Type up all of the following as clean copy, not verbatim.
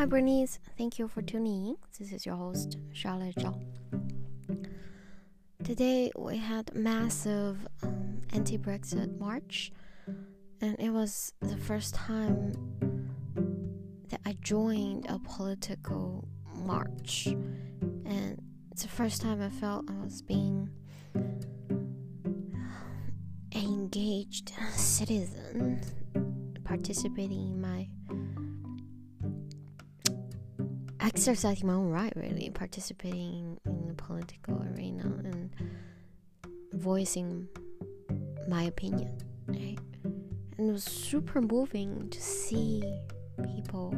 Hi Bernice, thank you for tuning in. This is your host, Charlotte Zhao. Today we had massive anti-Brexit march, and it was the first time that I joined a political march, and it's the first time I felt I was being an engaged citizen, participating in exercising my own right, really, participating in the political arena and voicing my opinion, right? And it was super moving to see people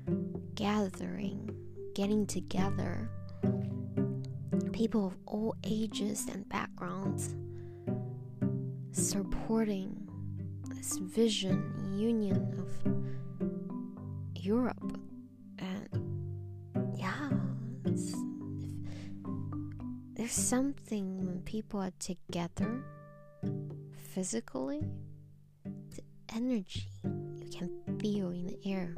getting together, people of all ages and backgrounds, supporting this vision, union of Europe. And yeah, there's something when people are together physically, the energy you can feel in the air,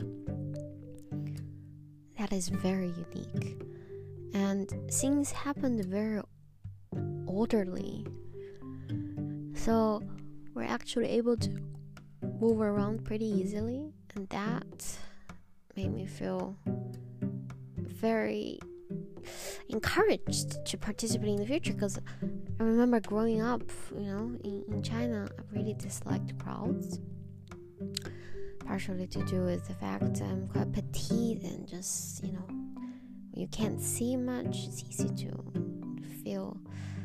that is very unique. And things happened very orderly, so we're actually able to move around pretty easily, and that made me feel very encouraged to participate in the future, because I remember growing up, in China, I really disliked crowds, partially to do with the fact I'm quite petite and just, you can't see much, it's easy to feel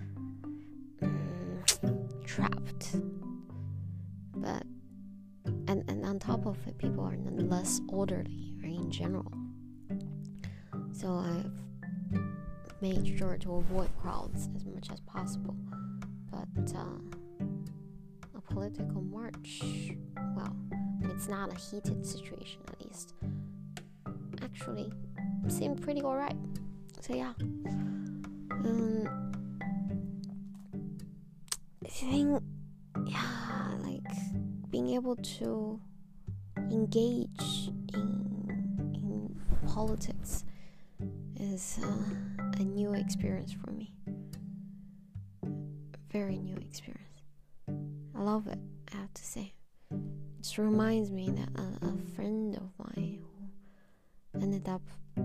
trapped. But and on top of it, people are less orderly, right, in general. So I've made sure to avoid crowds as much as possible. But a political march, well, it's not a heated situation, at least, actually seemed pretty alright. So yeah, I think, like being able to engage in politics is a new experience for me. Very new experience. I love it, I have to say. It just reminds me that a friend of mine who ended up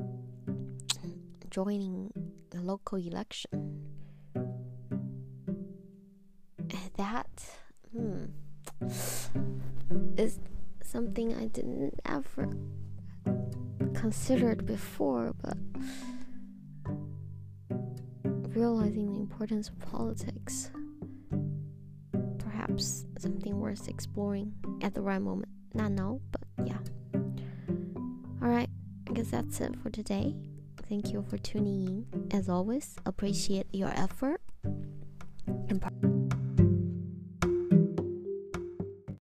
joining a local election, that is something I didn't ever considered before, but realizing the importance of politics, perhaps something worth exploring at the right moment. Not now, but yeah. Alright, I guess that's it for today. Thank you for tuning in. As always, appreciate your effort and